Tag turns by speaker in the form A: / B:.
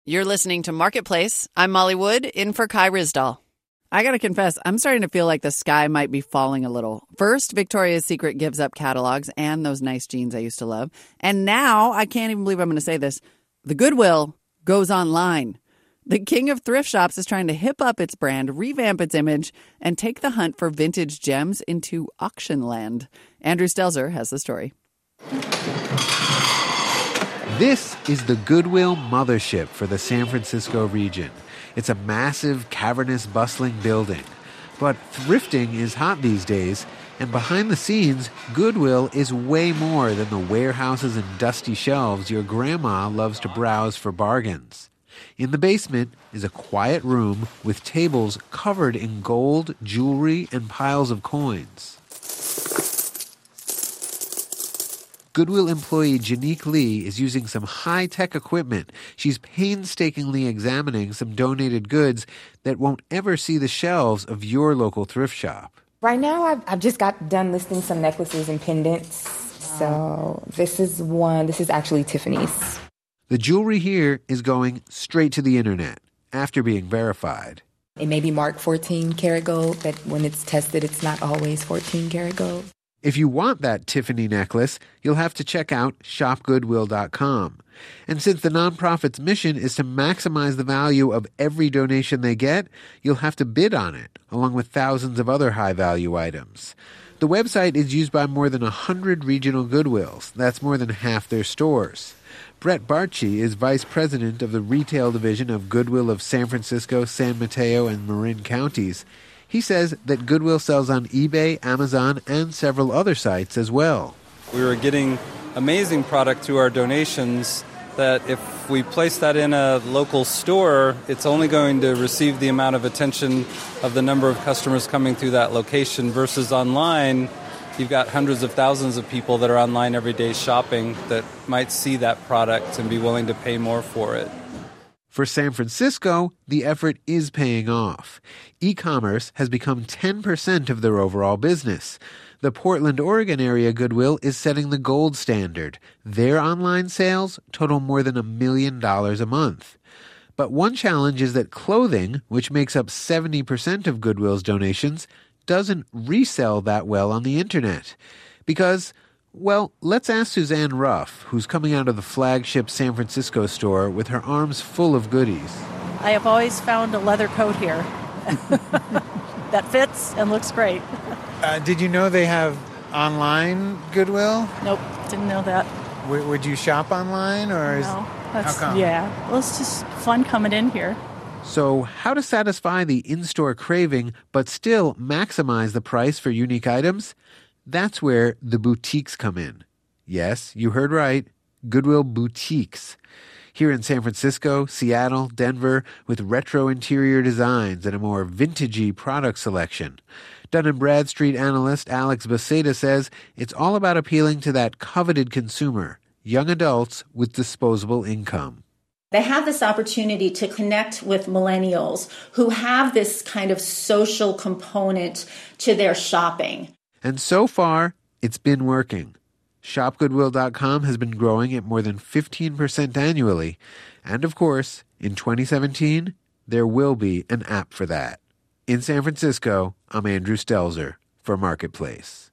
A: You're listening to Marketplace. I'm Molly Wood, in for Kai Ryssdal. I gotta confess, I'm starting to feel like the sky might be falling a little. First, Victoria's Secret gives up catalogs and those nice jeans I used to love. And now, I can't even believe I'm going to say this, the Goodwill goes online. The king of thrift shops is trying to hip up its brand, revamp its image, and take the hunt for vintage gems into auction land. Andrew Stelzer has the story.
B: This is the Goodwill mothership for the San Francisco region. It's a massive, cavernous, bustling building. But thrifting is hot these days, and behind the scenes, Goodwill is way more than the warehouses and dusty shelves your grandma loves to browse for bargains. In the basement is a quiet room with tables covered in gold, jewelry, and piles of coins. Goodwill employee Janique Lee is using some high-tech equipment. She's painstakingly examining some donated goods that won't ever see the shelves of your local thrift shop.
C: Right now, I've just got done listing some necklaces and pendants. So this is actually Tiffany's.
B: The jewelry here is going straight to the internet after being verified.
C: It may be marked 14 karat gold, but when it's tested, it's not always 14 karat gold.
B: If you want that Tiffany necklace, you'll have to check out shopgoodwill.com. And since the nonprofit's mission is to maximize the value of every donation they get, you'll have to bid on it, along with thousands of other high-value items. The website is used by more than 100 regional Goodwills. That's more than half their stores. Brett Barchi is vice president of the retail division of Goodwill of San Francisco, San Mateo, and Marin counties. He says that Goodwill sells on eBay, Amazon, and several other sites as well.
D: We were getting amazing product through our donations that if we place that in a local store, it's only going to receive the amount of attention of the number of customers coming through that location versus online. You've got hundreds of thousands of people that are online every day shopping that might see that product and be willing to pay more for it.
B: For San Francisco, the effort is paying off. E-commerce has become 10% of their overall business. The Portland, Oregon area Goodwill is setting the gold standard. Their online sales total more than $1 million a month. But one challenge is that clothing, which makes up 70% of Goodwill's donations, doesn't resell that well on the internet. Because, well, let's ask Suzanne Ruff, who's coming out of the flagship San Francisco store with her arms full of goodies.
E: I have always found a leather coat here that fits and looks great.
F: Did you know they have online Goodwill?
E: Nope, didn't know that.
F: Would you shop online? Or
E: No.
F: How come?
E: Yeah, well, it's just fun coming in here.
B: So how to satisfy the in-store craving but still maximize the price for unique items? That's where the boutiques come in. Yes, you heard right, Goodwill boutiques. Here in San Francisco, Seattle, Denver, with retro interior designs and a more vintagey product selection. Dun & Bradstreet analyst Alex Beceda says it's all about appealing to that coveted consumer, young adults with disposable income.
G: They have this opportunity to connect with millennials who have this kind of social component to their shopping.
B: And so far, it's been working. ShopGoodwill.com has been growing at more than 15% annually. And of course, in 2017, there will be an app for that. In San Francisco, I'm Andrew Stelzer for Marketplace.